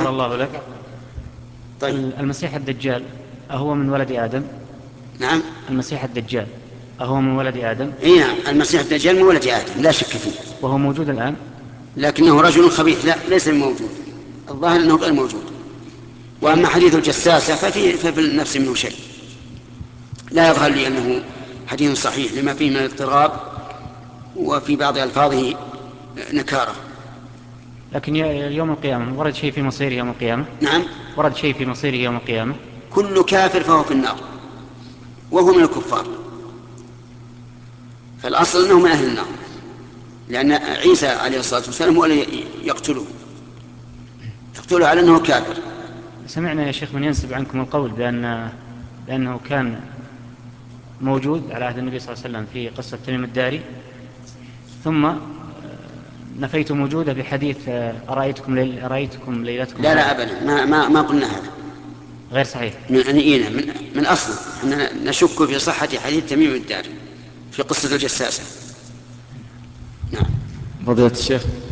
غفر الله لك. طيب. المسيح الدجال أهو من ولد آدم؟ نعم. المسيح الدجال أهو من ولد آدم؟ اي نعم، المسيح الدجال من ولد آدم لا شك فيه. وهو موجود الآن؟ لكنه رجل خبيث، لا ليس موجود، الظاهر أنه غير موجود. وأما حديث الجساسة ففي النفس منه شيء، لا يظهر لي أنه حديث صحيح لما فيه من الاضطراب، وفي بعض ألفاظه نكارة. لكن يوم القيامة ورد شيء في مصيره يوم القيامة؟ نعم. ورد شيء في مصيره يوم القيامة؟ كل كافر فهو في النار وهو من الكفار، فالأصل أنه من أهل النار، لأن عيسى عليه الصلاة والسلام هو الذي يقتله على أنه كافر. سمعنا يا شيخ من ينسب عنكم القول بأنه كان موجود على عهد النبي صلى الله عليه وسلم في قصة تميم الداري، ثم نفيت وجوده بحديث أرأيتكم ليلتكم لا لا هذه. أبدا، ما قلنا هذا. غير صحيح. من أصل أننا نشك في صحة حديث تميم الداري في قصة الجساسة. نعم. فضيلة الشيخ،